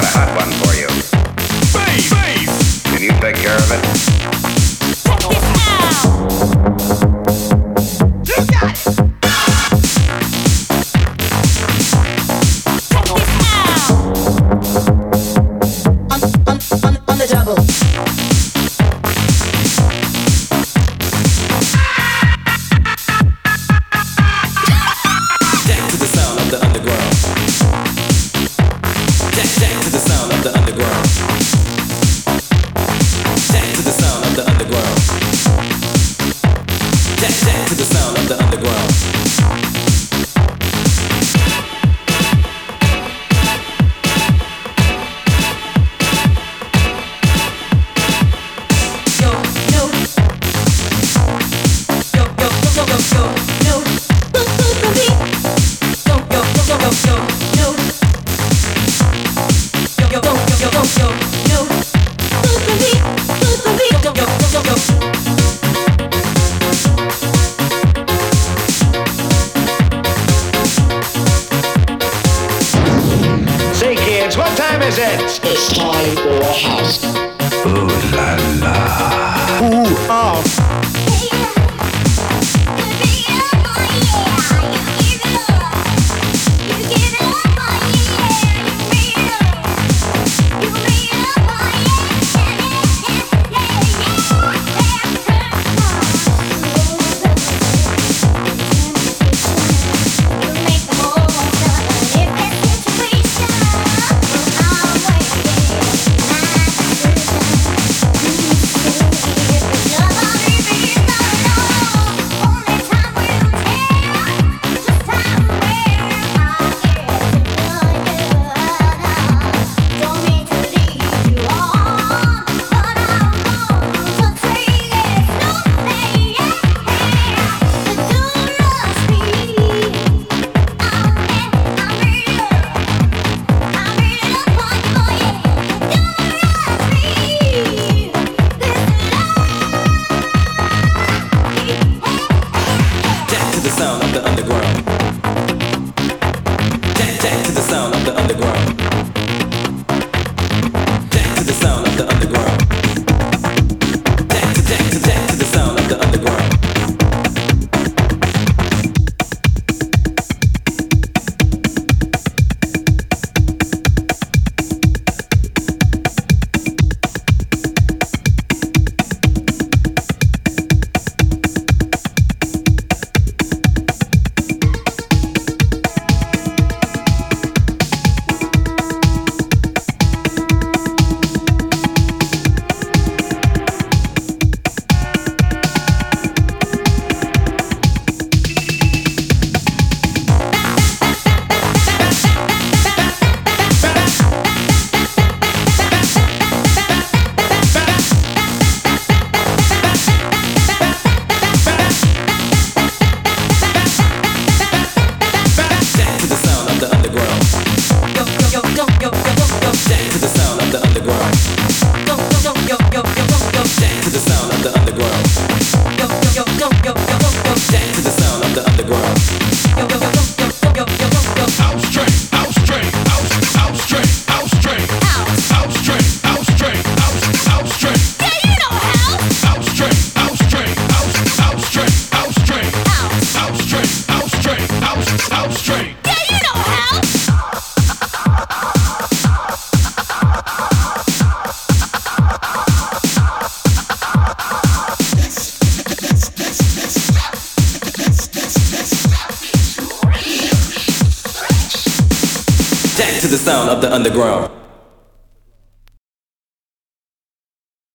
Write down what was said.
a hot one for you. Bass! Can you take care of it? Check this out. You got it. Check this out. On the double. Jack to the sound of the underground. Jack to the sound of the underground. Jack to the sound of the underground. Jack to the sound of the underground. Say, kids, what time is it? It's time for a house. Ooh la la. Ooh, oh. To the sound of the underground.